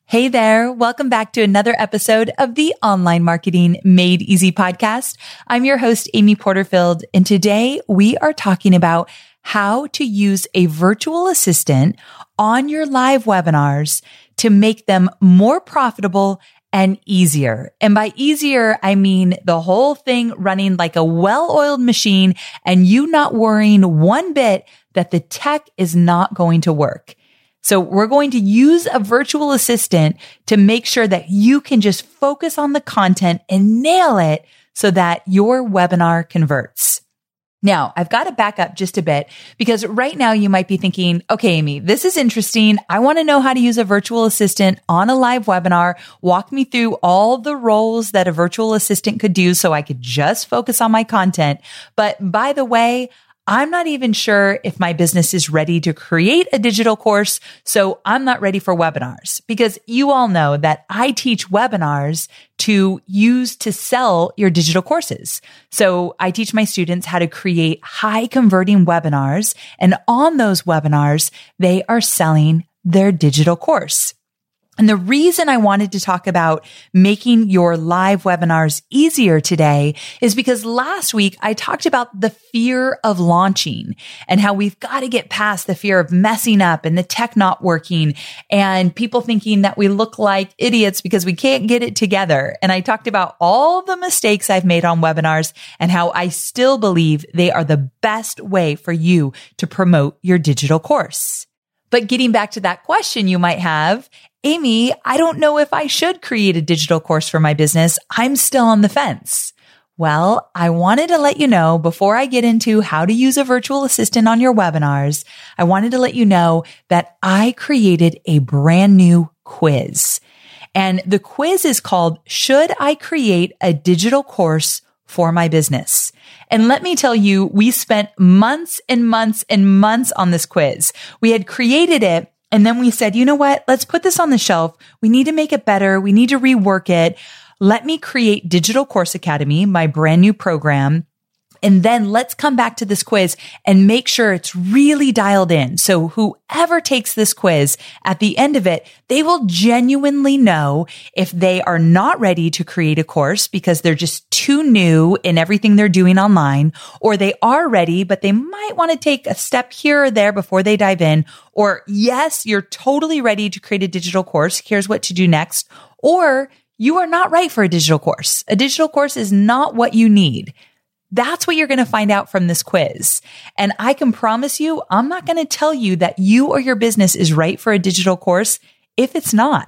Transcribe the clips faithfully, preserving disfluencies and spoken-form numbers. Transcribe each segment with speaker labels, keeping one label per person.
Speaker 1: Hey there. Welcome back to another episode of the Online Marketing Made Easy podcast. I'm your host, Amy Porterfield, and today we are talking about how to use a virtual assistant on your live webinars to make them more profitable and easier. And by easier, I mean the whole thing running like a well-oiled machine and you not worrying one bit that the tech is not going to work. So we're going to use a virtual assistant to make sure that you can just focus on the content and nail it so that your webinar converts. Now, I've got to back up just a bit because right now you might be thinking, okay, Amy, this is interesting. I want to know how to use a virtual assistant on a live webinar. Walk me through all the roles that a virtual assistant could do so I could just focus on my content. But by the way, I'm not even sure if my business is ready to create a digital course, so I'm not ready for webinars because you all know that I teach webinars to use to sell your digital courses. So I teach my students how to create high converting webinars, and on those webinars, they are selling their digital course. And the reason I wanted to talk about making your live webinars easier today is because last week I talked about the fear of launching and how we've got to get past the fear of messing up and the tech not working and people thinking that we look like idiots because we can't get it together. And I talked about all the mistakes I've made on webinars and how I still believe they are the best way for you to promote your digital course. But getting back to that question you might have, Amy, I don't know if I should create a digital course for my business. I'm still on the fence. Well, I wanted to let you know before I get into how to use a virtual assistant on your webinars, I wanted to let you know that I created a brand new quiz. And the quiz is called, Should I Create a Digital Course for My Business? And let me tell you, we spent months and months and months on this quiz. We had created it. And then we said, you know what? Let's put this on the shelf. We need to make it better. We need to rework it. Let me create Digital Course Academy, my brand new program. And then let's come back to this quiz and make sure it's really dialed in. So whoever takes this quiz at the end of it, they will genuinely know if they are not ready to create a course because they're just too new in everything they're doing online, or they are ready, but they might want to take a step here or there before they dive in. Or yes, you're totally ready to create a digital course. Here's what to do next. Or you are not right for a digital course. A digital course is not what you need. That's what you're going to find out from this quiz. And I can promise you, I'm not going to tell you that you or your business is right for a digital course if it's not.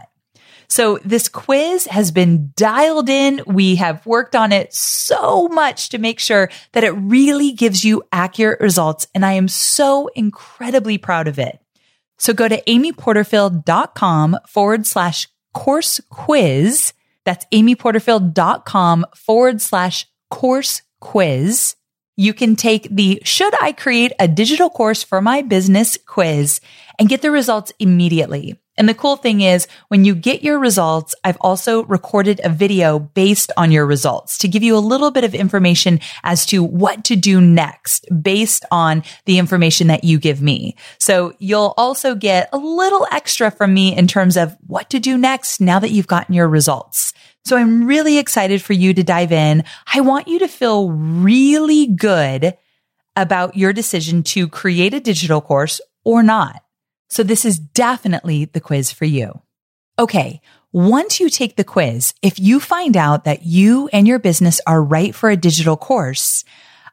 Speaker 1: So this quiz has been dialed in. We have worked on it so much to make sure that it really gives you accurate results. And I am so incredibly proud of it. So go to amyporterfield.com forward slash course quiz. That's amyporterfield.com forward slash course quiz. You can take the Should I Create a Digital Course for My Business quiz and get the results immediately. And the cool thing is when you get your results, I've also recorded a video based on your results to give you a little bit of information as to what to do next based on the information that you give me. So you'll also get a little extra from me in terms of what to do next now that you've gotten your results. So I'm really excited for you to dive in. I want you to feel really good about your decision to create a digital course or not. So this is definitely the quiz for you. Okay, once you take the quiz, if you find out that you and your business are right for a digital course,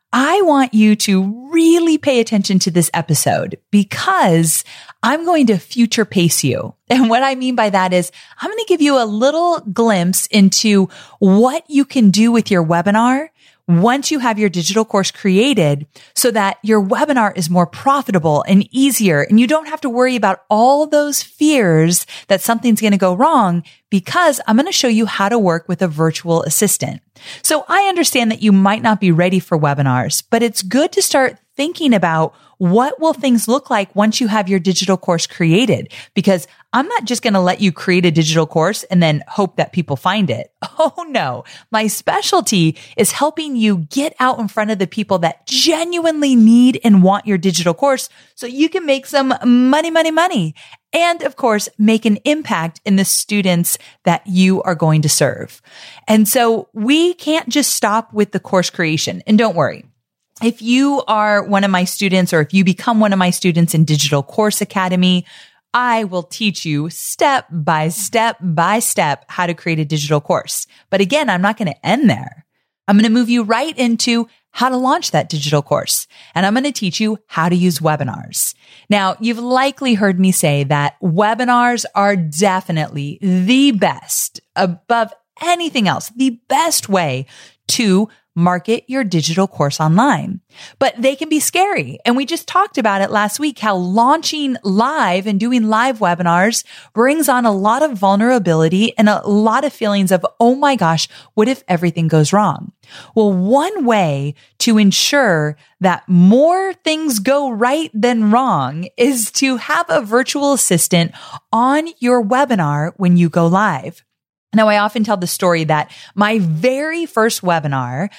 Speaker 1: I want you to really pay attention to this episode because I'm going to future pace you. And what I mean by that is I'm going to give you a little glimpse into what you can do with your webinar once you have your digital course created so that your webinar is more profitable and easier and you don't have to worry about all those fears that something's going to go wrong because I'm going to show you how to work with a virtual assistant. So I understand that you might not be ready for webinars, but it's good to start thinking about what will things look like once you have your digital course created? Because I'm not just going to let you create a digital course and then hope that people find it. Oh no. My specialty is helping you get out in front of the people that genuinely need and want your digital course so you can make some money, money, money. And of course, make an impact in the students that you are going to serve. And so we can't just stop with the course creation. And don't worry. If you are one of my students, or if you become one of my students in Digital Course Academy, I will teach you step by step by step how to create a digital course. But again, I'm not going to end there. I'm going to move you right into how to launch that digital course. And I'm going to teach you how to use webinars. Now, you've likely heard me say that webinars are definitely the best, above anything else, the best way to market your digital course online. But they can be scary. And we just talked about it last week, how launching live and doing live webinars brings on a lot of vulnerability and a lot of feelings of, oh my gosh, what if everything goes wrong? Well, one way to ensure that more things go right than wrong is to have a virtual assistant on your webinar when you go live. Now, I often tell the story that my very first webinar,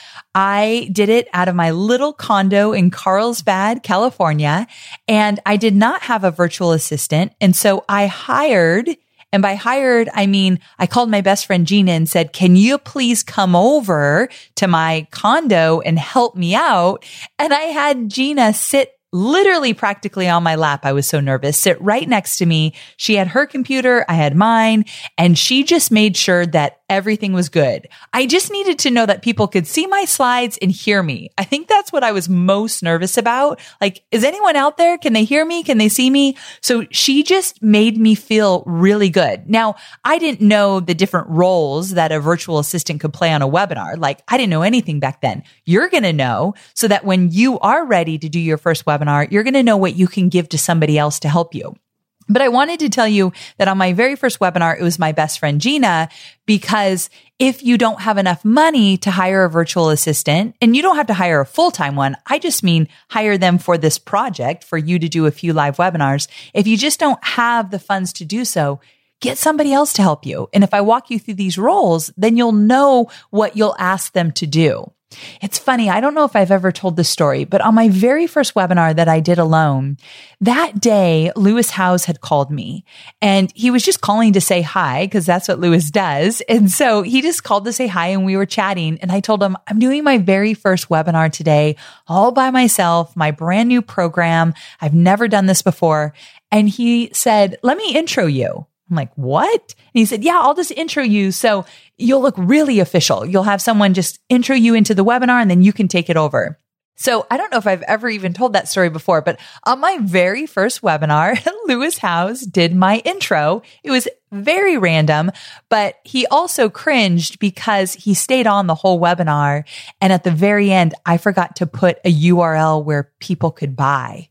Speaker 1: I did it out of my little condo in Carlsbad, California, and I did not have a virtual assistant. And so I hired, and by hired, I mean, I called my best friend Gina and said, can you please come over to my condo and help me out? And I had Gina sit literally practically on my lap. I was so nervous. Sit right next to me. She had her computer. I had mine. And she just made sure that everything was good. I just needed to know that people could see my slides and hear me. I think that's what I was most nervous about. Like, is anyone out there? Can they hear me? Can they see me? So she just made me feel really good. Now, I didn't know the different roles that a virtual assistant could play on a webinar. Like, I didn't know anything back then. You're going to know so that when you are ready to do your first webinar, you're going to know what you can give to somebody else to help you. But I wanted to tell you that on my very first webinar, it was my best friend, Gina, because if you don't have enough money to hire a virtual assistant, and you don't have to hire a full-time one, I just mean hire them for this project for you to do a few live webinars. If you just don't have the funds to do so, get somebody else to help you. And if I walk you through these roles, then you'll know what you'll ask them to do. It's funny. I don't know if I've ever told this story, but on my very first webinar that I did alone, that day, Lewis Howes had called me and he was just calling to say hi because that's what Lewis does. And so he just called to say hi and we were chatting and I told him, I'm doing my very first webinar today all by myself, my brand new program. I've never done this before. And he said, let me intro you. I'm like, what? And he said, yeah, I'll just intro you. So you'll look really official. You'll have someone just intro you into the webinar and then you can take it over. So I don't know if I've ever even told that story before, but on my very first webinar, Lewis Howes did my intro. It was very random, but he also cringed because he stayed on the whole webinar. And at the very end, I forgot to put a U R L where people could buy.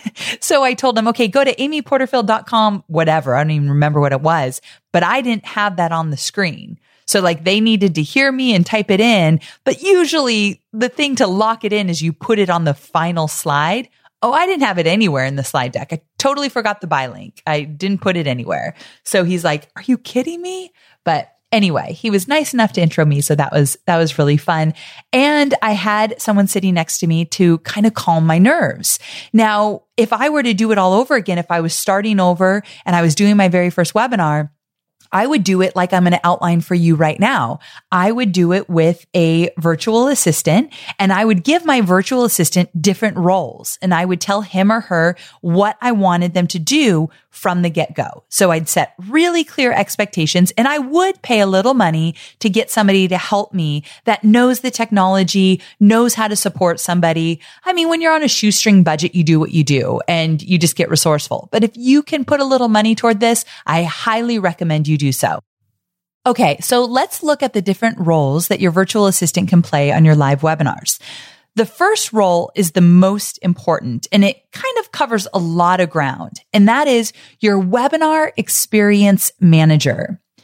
Speaker 1: So I told him, okay, go to amy porterfield dot com, whatever. I don't even remember what it was, but I didn't have that on the screen. So like they needed to hear me and type it in. But usually the thing to lock it in is you put it on the final slide. Oh, I didn't have it anywhere in the slide deck. I totally forgot the buy link. I didn't put it anywhere. So he's like, are you kidding me? But anyway, he was nice enough to intro me. So that was, that was really fun. And I had someone sitting next to me to kind of calm my nerves. Now, if I were to do it all over again, if I was starting over and I was doing my very first webinar, I would do it like I'm going to outline for you right now. I would do it with a virtual assistant and I would give my virtual assistant different roles and I would tell him or her what I wanted them to do from the get-go. So I'd set really clear expectations and I would pay a little money to get somebody to help me that knows the technology, knows how to support somebody. I mean, when you're on a shoestring budget, you do what you do and you just get resourceful. But if you can put a little money toward this, I highly recommend you do so. Okay, so let's look at the different roles that your virtual assistant can play on your live webinars. The first role is the most important, and it kind of covers a lot of ground, and that is your webinar experience manager.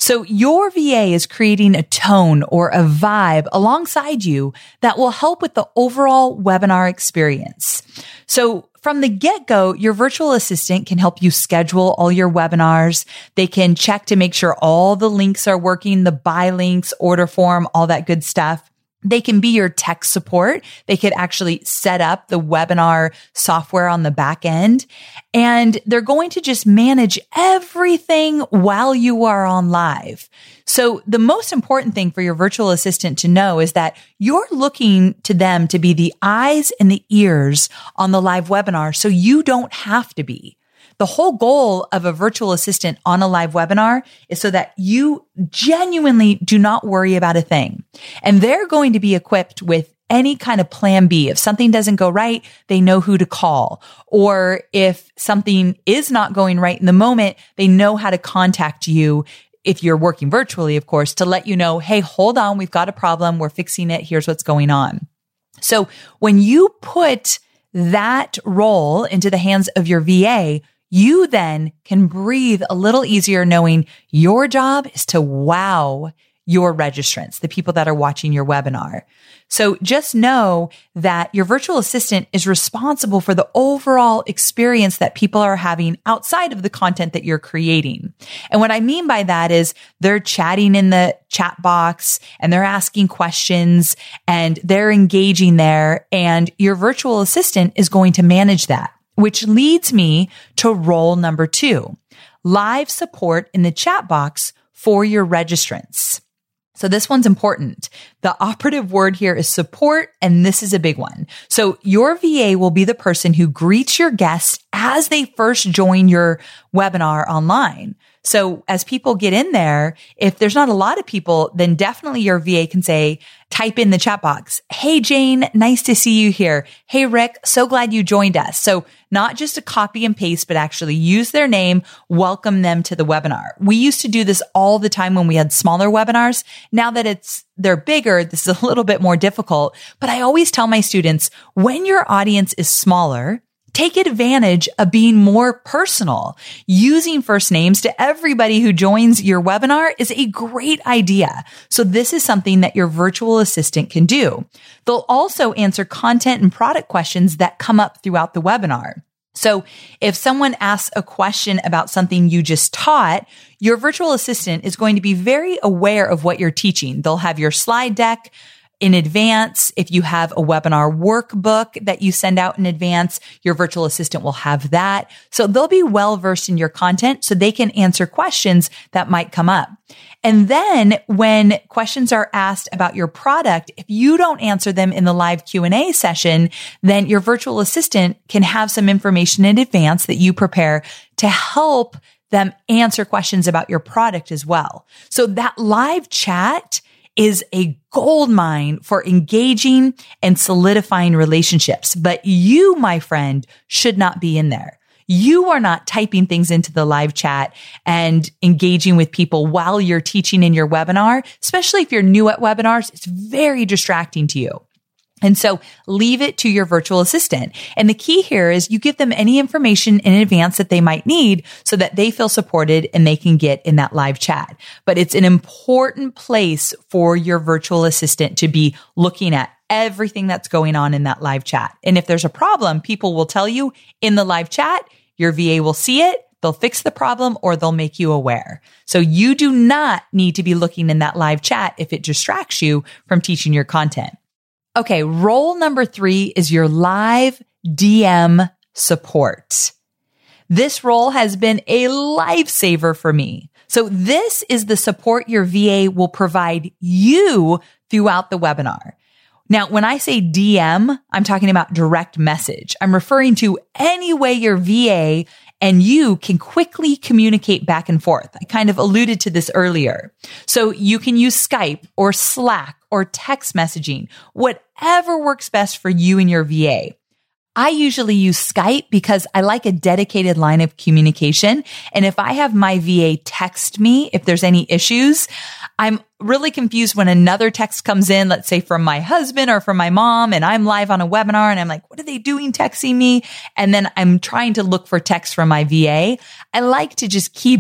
Speaker 1: So your V A is creating a tone or a vibe alongside you that will help with the overall webinar experience. So from the get-go, your virtual assistant can help you schedule all your webinars. They can check to make sure all the links are working, the buy links, order form, all that good stuff. They can be your tech support. They could actually set up the webinar software on the back end, and they're going to just manage everything while you are on live. So the most important thing for your virtual assistant to know is that you're looking to them to be the eyes and the ears on the live webinar, so you don't have to be. The whole goal of a virtual assistant on a live webinar is so that you genuinely do not worry about a thing. And they're going to be equipped with any kind of plan B. If something doesn't go right, they know who to call. Or if something is not going right in the moment, they know how to contact you. If you're working virtually, of course, to let you know, hey, hold on, we've got a problem. We're fixing it. Here's what's going on. So when you put that role into the hands of your V A, you then can breathe a little easier knowing your job is to wow your registrants, the people that are watching your webinar. So just know that your virtual assistant is responsible for the overall experience that people are having outside of the content that you're creating. And what I mean by that is they're chatting in the chat box and they're asking questions and they're engaging there, and your virtual assistant is going to manage that. Which leads me to role number two, live support in the chat box for your registrants. So this one's important. The operative word here is support, and this is a big one. So your V A will be the person who greets your guests as they first join your webinar online. So as people get in there, if there's not a lot of people, then definitely your V A can say, type in the chat box, hey, Jane, nice to see you here. Hey, Rick, so glad you joined us. So not just a copy and paste, but actually use their name, welcome them to the webinar. We used to do this all the time when we had smaller webinars. Now that it's they're bigger, this is a little bit more difficult. But I always tell my students, when your audience is smaller, take advantage of being more personal. Using first names to everybody who joins your webinar is a great idea. So this is something that your virtual assistant can do. They'll also answer content and product questions that come up throughout the webinar. So if someone asks a question about something you just taught, your virtual assistant is going to be very aware of what you're teaching. They'll have your slide deck in advance. If you have a webinar workbook that you send out in advance, your virtual assistant will have that. So they'll be well versed in your content so they can answer questions that might come up. And then when questions are asked about your product, if you don't answer them in the live Q and A session, then your virtual assistant can have some information in advance that you prepare to help them answer questions about your product as well. So that live chat is a gold mine for engaging and solidifying relationships. But you, my friend, should not be in there. You are not typing things into the live chat and engaging with people while you're teaching in your webinar, especially if you're new at webinars. It's very distracting to you. And so leave it to your virtual assistant. And the key here is you give them any information in advance that they might need so that they feel supported and they can get in that live chat. But it's an important place for your virtual assistant to be looking at everything that's going on in that live chat. And if there's a problem, people will tell you in the live chat, your V A will see it, they'll fix the problem, or they'll make you aware. So you do not need to be looking in that live chat if it distracts you from teaching your content. Okay, role number three is your live D M support. This role has been a lifesaver for me. So this is the support your V A will provide you throughout the webinar. Now, when I say D M, I'm talking about direct message. I'm referring to any way your V A and you can quickly communicate back and forth. I kind of alluded to this earlier. So you can use Skype or Slack or text messaging, whatever works best for you and your V A. I usually use Skype because I like a dedicated line of communication. And if I have my V A text me, if there's any issues, I'm really confused when another text comes in, let's say from my husband or from my mom, and I'm live on a webinar and I'm like, what are they doing texting me? And then I'm trying to look for text from my V A. I like to just keep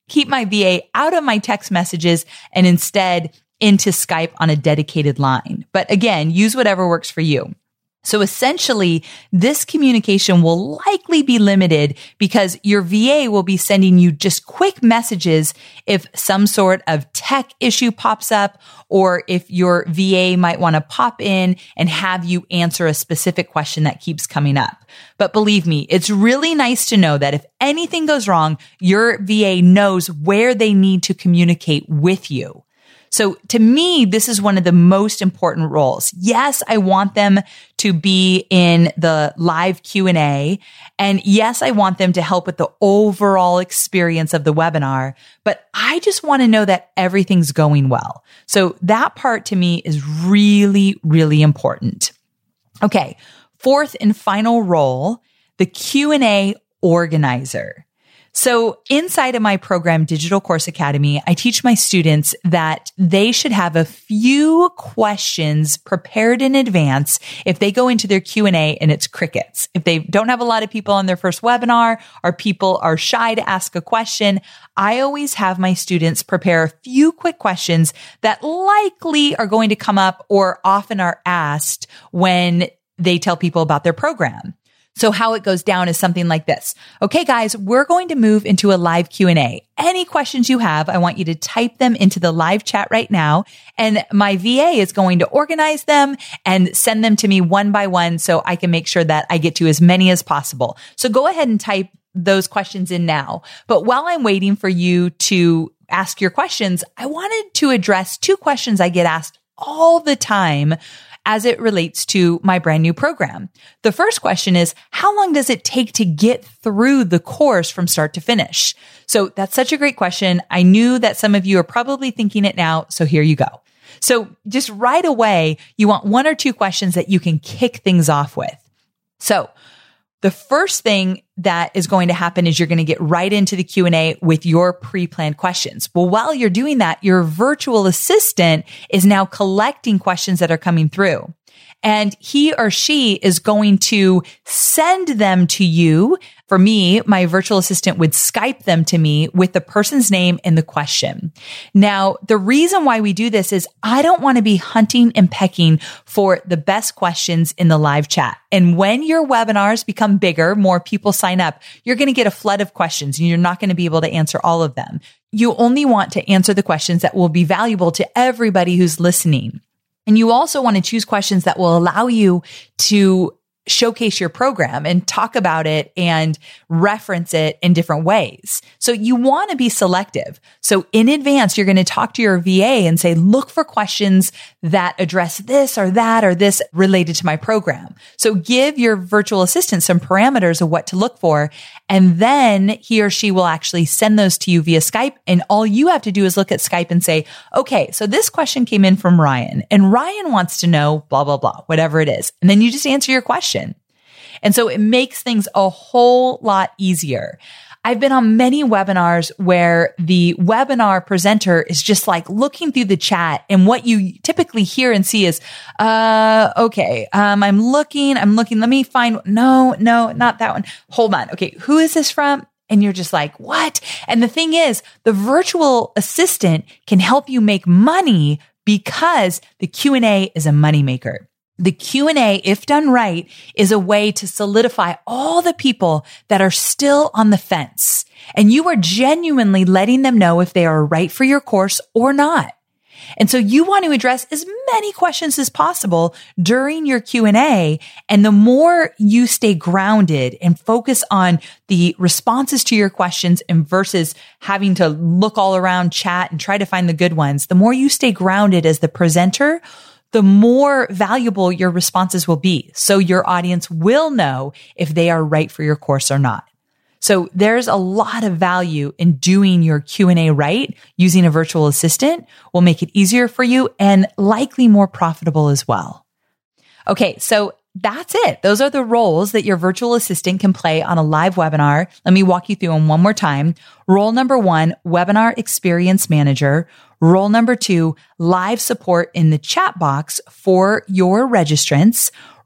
Speaker 1: keep my V A out of my text messages and instead into Skype on a dedicated line. But again, use whatever works for you. So essentially, this communication will likely be limited because your V A will be sending you just quick messages if some sort of tech issue pops up, or if your V A might want to pop in and have you answer a specific question that keeps coming up. But believe me, it's really nice to know that if anything goes wrong, your V A knows where they need to communicate with you. So to me, this is one of the most important roles. Yes, I want them to be in the live Q and A. And yes, I want them to help with the overall experience of the webinar, but I just want to know that everything's going well. So that part to me is really, really important. Okay. Fourth and final role, the Q and A organizer. So inside of my program, Digital Course Academy, I teach my students that they should have a few questions prepared in advance if they go into their Q and A and it's crickets. If they don't have a lot of people on their first webinar or people are shy to ask a question, I always have my students prepare a few quick questions that likely are going to come up or often are asked when they tell people about their program. So how it goes down is something like this. Okay, guys, we're going to move into a live Q and A. Any questions you have, I want you to type them into the live chat right now. And my V A is going to organize them and send them to me one by one so I can make sure that I get to as many as possible. So go ahead and type those questions in now. But while I'm waiting for you to ask your questions, I wanted to address two questions I get asked all the time as it relates to my brand new program. The first question is, how long does it take to get through the course from start to finish? So that's such a great question. I knew that some of you are probably thinking it now, so here you go. So just right away, you want one or two questions that you can kick things off with. So the first thing that is going to happen is you're going to get right into the Q and A with your pre-planned questions. Well, while you're doing that, your virtual assistant is now collecting questions that are coming through. And he or she is going to send them to you. For me, my virtual assistant would Skype them to me with the person's name and the question. Now, the reason why we do this is I don't want to be hunting and pecking for the best questions in the live chat. And when your webinars become bigger, more people sign up, you're going to get a flood of questions and you're not going to be able to answer all of them. You only want to answer the questions that will be valuable to everybody who's listening. And you also want to choose questions that will allow you to showcase your program and talk about it and reference it in different ways. So you want to be selective. So in advance, you're going to talk to your V A and say, look for questions that address this or that or this related to my program. So give your virtual assistant some parameters of what to look for. And then he or she will actually send those to you via Skype. And all you have to do is look at Skype and say, okay, so this question came in from Ryan and Ryan wants to know blah, blah, blah, whatever it is. And then you just answer your question. And so it makes things a whole lot easier. I've been on many webinars where the webinar presenter is just like looking through the chat. And what you typically hear and see is, uh, okay, um, I'm looking, I'm looking, let me find, no, no, not that one. Hold on. Okay. Who is this from? And you're just like, what? And the thing is, the virtual assistant can help you make money because the Q and A is a moneymaker. The Q and A, if done right, is a way to solidify all the people that are still on the fence. And you are genuinely letting them know if they are right for your course or not. And so you want to address as many questions as possible during your Q and A. And the more you stay grounded and focus on the responses to your questions and versus having to look all around chat and try to find the good ones, the more you stay grounded as the presenter, the more valuable your responses will be. So your audience will know if they are right for your course or not. So there's a lot of value in doing your Q and A right. Using a virtual assistant will make it easier for you and likely more profitable as well. Okay, so that's it. Those are the roles that your virtual assistant can play on a live webinar. Let me walk you through them one more time. Role number one, webinar experience manager. Role number two, live support in the chat box for your registrants.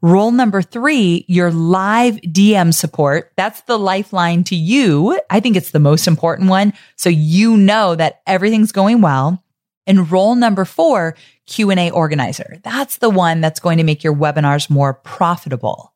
Speaker 1: Rule number three, your live D M support. That's the lifeline to you. I think it's the most important one. So you know that everything's going well. And role number four, Q and A organizer. That's the one that's going to make your webinars more profitable.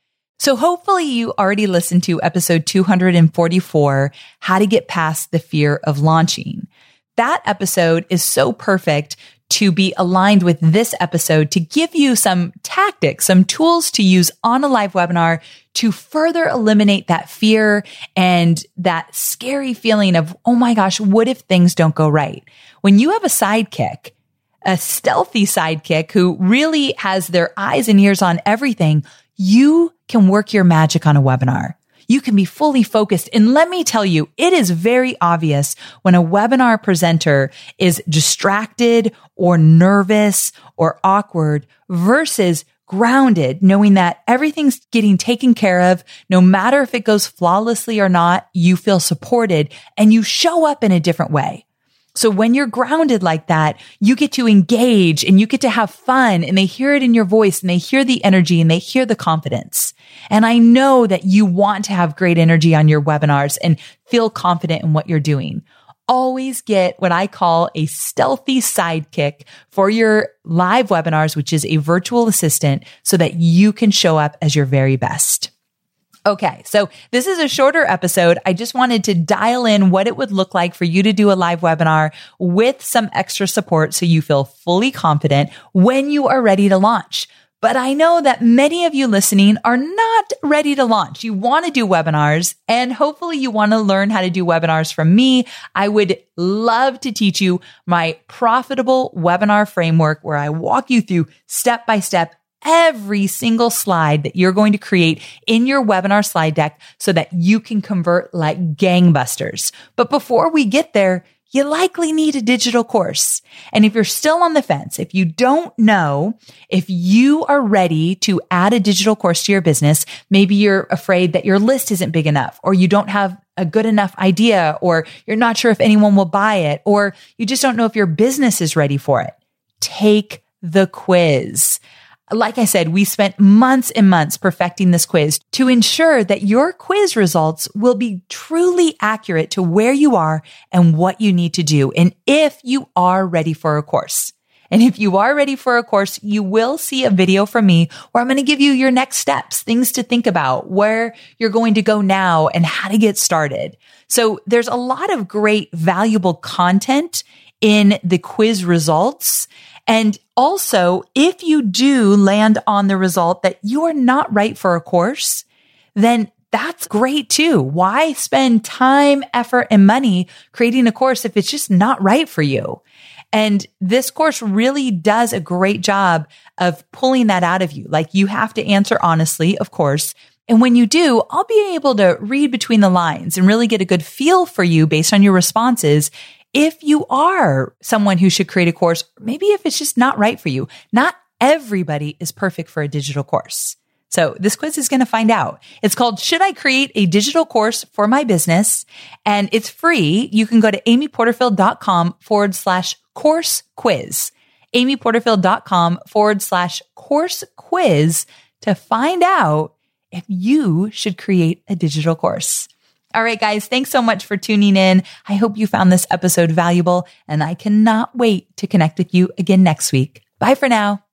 Speaker 1: So hopefully you already listened to episode two hundred forty-four, How to Get Past the Fear of Launching. That episode is so perfect to be aligned with this episode to give you some tactics, some tools to use on a live webinar to further eliminate that fear and that scary feeling of, oh my gosh, what if things don't go right? When you have a sidekick, a stealthy sidekick who really has their eyes and ears on everything, you can work your magic on a webinar. You can be fully focused. And let me tell you, it is very obvious when a webinar presenter is distracted or nervous or awkward versus grounded, knowing that everything's getting taken care of. No matter if it goes flawlessly or not, you feel supported and you show up in a different way. So when you're grounded like that, you get to engage and you get to have fun, and they hear it in your voice and they hear the energy and they hear the confidence. And I know that you want to have great energy on your webinars and feel confident in what you're doing. Always get what I call a stealthy sidekick for your live webinars, which is a virtual assistant, so that you can show up as your very best. Okay, so this is a shorter episode. I just wanted to dial in what it would look like for you to do a live webinar with some extra support so you feel fully confident when you are ready to launch. But I know that many of you listening are not ready to launch. You want to do webinars, and hopefully you want to learn how to do webinars from me. I would love to teach you my profitable webinar framework where I walk you through step by step every single slide that you're going to create in your webinar slide deck so that you can convert like gangbusters. But before we get there, you likely need a digital course. And if you're still on the fence, if you don't know if you are ready to add a digital course to your business, maybe you're afraid that your list isn't big enough, or you don't have a good enough idea, or you're not sure if anyone will buy it, or you just don't know if your business is ready for it, take the quiz. Like I said, we spent months and months perfecting this quiz to ensure that your quiz results will be truly accurate to where you are and what you need to do, and if you are ready for a course. And if you are ready for a course, you will see a video from me where I'm going to give you your next steps, things to think about, where you're going to go now, and how to get started. So there's a lot of great, valuable content in the quiz results. And also, if you do land on the result that you are not right for a course, then that's great too. Why spend time, effort, and money creating a course if it's just not right for you? And this course really does a great job of pulling that out of you. Like, you have to answer honestly, of course. And when you do, I'll be able to read between the lines and really get a good feel for you based on your responses. If you are someone who should create a course, maybe if it's just not right for you. Not everybody is perfect for a digital course. So this quiz is going to find out. It's called, Should I Create a Digital Course for My Business? And it's free. You can go to amyporterfield.com forward slash course quiz. amyporterfield.com forward slash course quiz to find out if you should create a digital course. All right, guys, thanks so much for tuning in. I hope you found this episode valuable, and I cannot wait to connect with you again next week. Bye for now.